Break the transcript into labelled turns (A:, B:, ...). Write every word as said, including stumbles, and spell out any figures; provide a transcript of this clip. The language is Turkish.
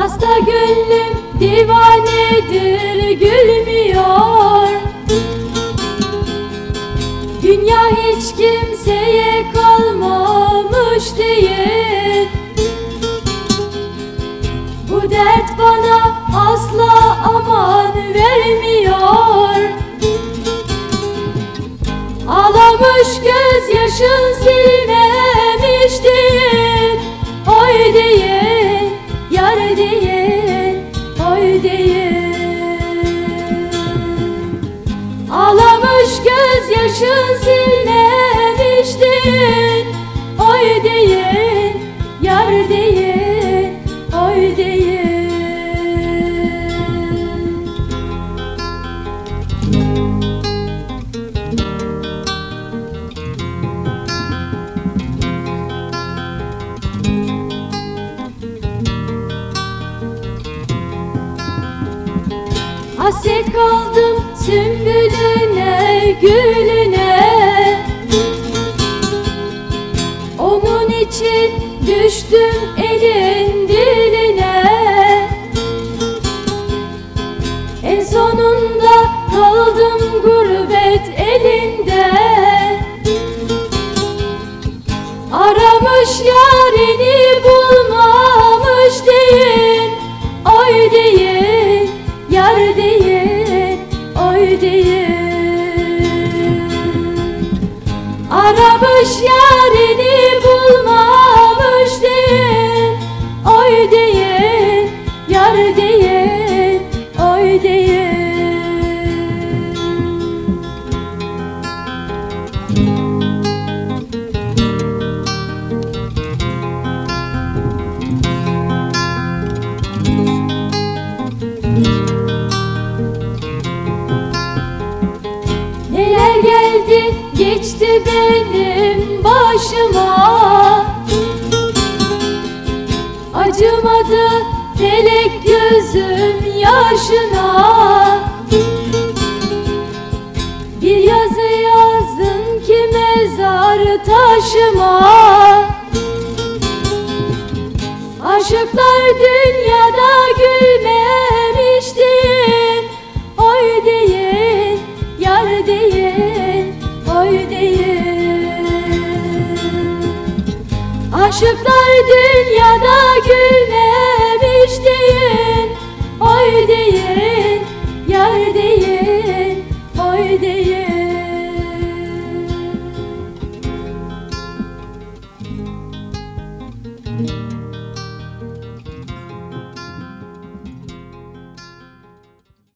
A: Hasta gönlüm divanedir, gülmüyor. Dünya hiç kimseye kalmamış değil. Bu dert bana asla aman vermiyor. Ağlamış gözyaşın silmemiş değil. Oy değil, yar değil, oy değil. Ağlamış gözyaşın silmemiş değil. Oy değil, yar değil, oy değil. Hasret kaldım sümbülüne, gülüne. Onun için düştüm elin diline. En sonunda kaldım gurbet elinde. Aramış yarini bulmamış değil. Oy değil, yar değil, oy değil. Aramış yarini bulmamış değil. Oy değil, yar değil, oy değil. Neler geldi geçti benim başıma. Acımadı felek gözüm yaşına. Bir yazı yazdın ki mezar taşıma. Aşıklar dünyada gülmemiş değil. Oy değil, yar değil, oy değil. Aşıklar dünyada gülmemiş değil. Oy değil, yar değil, oy değil.